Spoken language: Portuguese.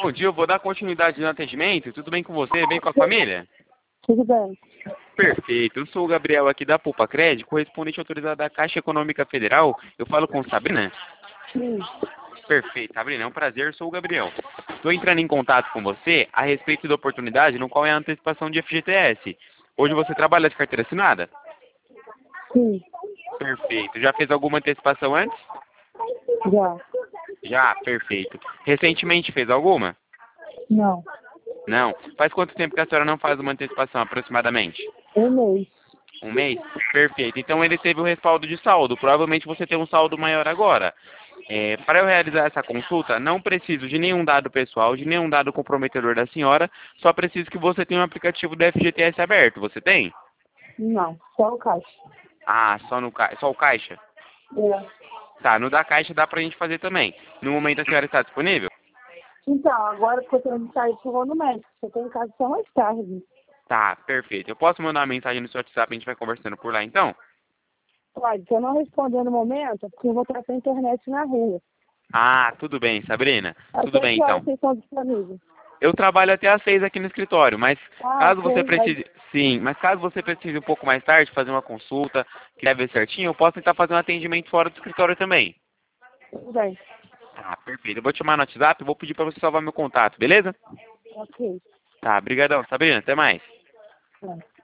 Bom dia, eu vou dar continuidade no atendimento. Tudo bem com você? Bem com a família? Tudo bem. Perfeito. Eu sou o Gabriel aqui da Poupa Crédito, correspondente autorizado da Caixa Econômica Federal. Eu falo com Sabrina? Sim. Perfeito, Sabrina, é um prazer, eu sou o Gabriel. Estou entrando em contato com você a respeito da oportunidade no qual é a antecipação de FGTS. Hoje você trabalha de carteira assinada? Sim. Perfeito. Já fez alguma antecipação antes? Já. Já, perfeito. Recentemente fez alguma? Não. Não. Faz quanto tempo que a senhora não faz uma antecipação, aproximadamente? Um mês. Um mês? Perfeito. Então ele teve o respaldo de saldo. Provavelmente você tem um saldo maior agora. Para eu realizar essa consulta, não preciso de nenhum dado pessoal, de nenhum dado comprometedor da senhora. Só preciso que você tenha um aplicativo do FGTS aberto. Você tem? Não. Só o caixa. Ah, só o Caixa? É. Tá, no da Caixa dá pra gente fazer também. No momento a senhora está disponível? Então, agora que eu tenho que sair pro vou no médico. Você tem em casa só mais tarde. Tá, perfeito. Eu posso mandar uma mensagem no seu WhatsApp e a gente vai conversando por lá então? Pode. Se eu não responder no momento, é porque eu vou estar sem internet na rua. Ah, tudo bem, Sabrina. Tudo Até bem que horas então. vocês estão disponíveis? Eu trabalho até às 6 aqui no escritório, mas Ah, caso você ok. Vai. precise, sim, mas caso você precise um pouco mais tarde fazer uma consulta, que deve ver certinho, eu posso tentar fazer um atendimento fora do escritório também. Tudo bem. Tá, perfeito. Eu vou te chamar no WhatsApp e vou pedir pra você salvar meu contato, beleza? Ok. Tá, brigadão, Sabrina, até mais. É.